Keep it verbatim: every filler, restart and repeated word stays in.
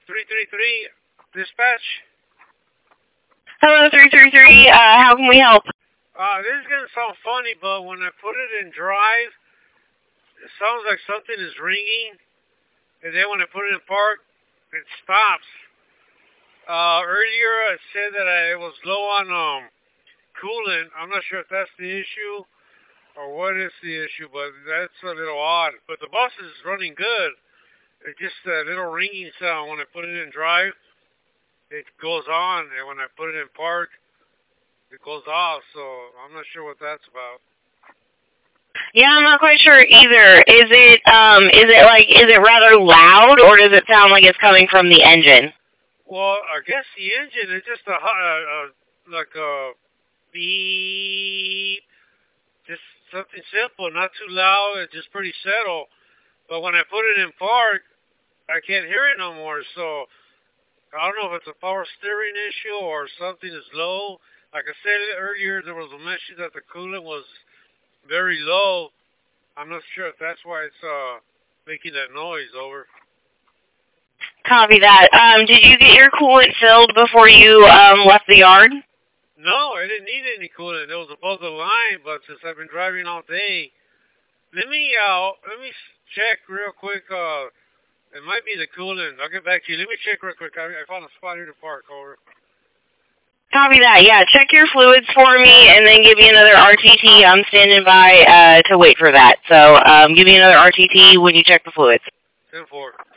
three three three, dispatch. Hello, three three three. Uh, how can we help? Uh, this is gonna sound funny, but when I put it in drive, it sounds like something is ringing, and then when I put it in park, it stops. Uh, earlier I said that I was low on um coolant. I'm not sure if that's the issue or what is the issue, but that's a little odd. But the bus is running good. It's just a little ringing sound when I put it in drive. It goes on, and when I put it in park, it goes off. So I'm not sure what that's about. Yeah, I'm not quite sure either. Is it um is it like is it rather loud, or does it sound like it's coming from the engine? Well, I guess the engine is just a, a, a like a beep, just something simple, not too loud. It's just pretty settled. But when I put it in park, I can't hear it no more. So I don't know if it's a power steering issue or something is low. Like I said earlier, there was a mention that the coolant was very low. I'm not sure if that's why it's uh making that noise. Over. Copy that. Um, did you get your coolant filled before you um left the yard? No, I didn't need any coolant. It was above the line, but since I've been driving all day, let me uh let me check real quick. Uh, it might be the coolant. I'll get back to you. Let me check real quick. I, I found a spot here to park. Over. Copy that. Yeah, check your fluids for me, and then give me another R T T. I'm standing by uh to wait for that. So um, give me another R T T when you check the fluids. ten four.